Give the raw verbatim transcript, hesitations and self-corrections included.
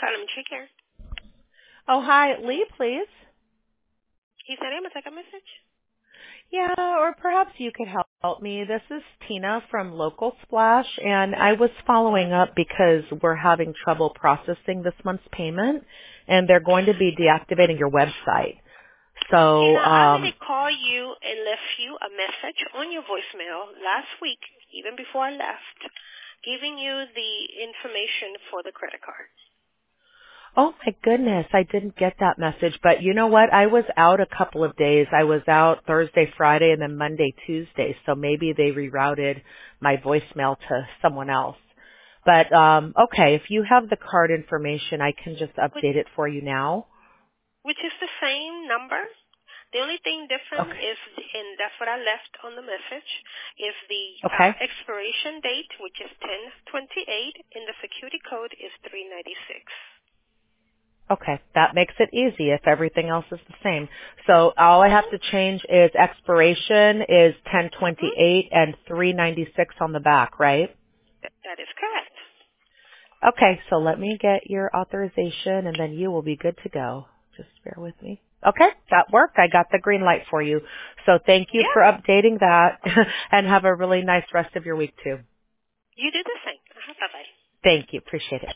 Parliamentary Care. Oh, hi. Lee, please. He's not able to take a message. Yeah, or perhaps you could help me. This is Tina from Local Splash, and I was following up because we're having trouble processing this month's payment, and they're going to be deactivating your website. So, Tina, I um, already called you and left you a message on your voicemail last week, even before I left, giving you the information for the credit card. oh my goodness, I didn't get that message. But you know what? I was out a couple of days. I was out Thursday, Friday, and then Monday, Tuesday. So maybe they rerouted my voicemail to someone else. But um, okay, if you have the card information, I can just Which, update it for you now. which is the same number. The only thing different Okay. is, and that's what I left on the message, is the uh, Okay. expiration date, which is ten twenty-eight, and the security code is three ninety-six. Okay. That makes it easy if everything else is the same. So all I have to change is expiration is ten Mm-hmm. twenty-eight and three ninety-six on the back, right? Th- that is correct. Okay, so let me get your authorization and then you will be good to go. Just bear with me. Okay, that worked. I got the green light for you. So thank you Yeah. for updating that and have a really nice rest of your week too. You do the same. Uh-huh. Bye-bye. Thank you. Appreciate it.